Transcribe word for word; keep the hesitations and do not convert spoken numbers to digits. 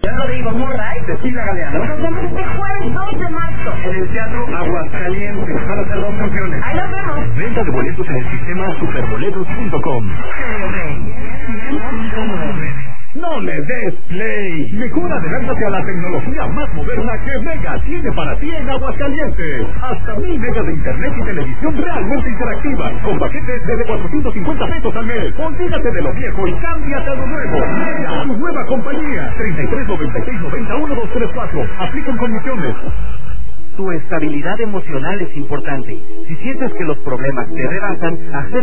Yo no digo morra, ¿eh? Cecilia Galeano. Nos vemos este jueves dos de marzo. En el Teatro Aguascalientes. Van a ser dos funciones. Ahí nos vemos. Venta de boletos en el sistema superboletos punto com. No le des play. Mejor adelántate a la tecnología más moderna que Mega tiene para ti en Aguascalientes. Hasta mil megas de internet y televisión realmente interactiva. Con paquetes desde cuatrocientos cincuenta pesos al mes. Olvídate de lo viejo y cámbiate a lo nuevo. Mega, tu nueva compañía. treinta y tres noventa y seis noventa uno dos tres cuatro. Aplican condiciones. Tu estabilidad emocional es importante. Si sientes que los problemas te rebasan, hacer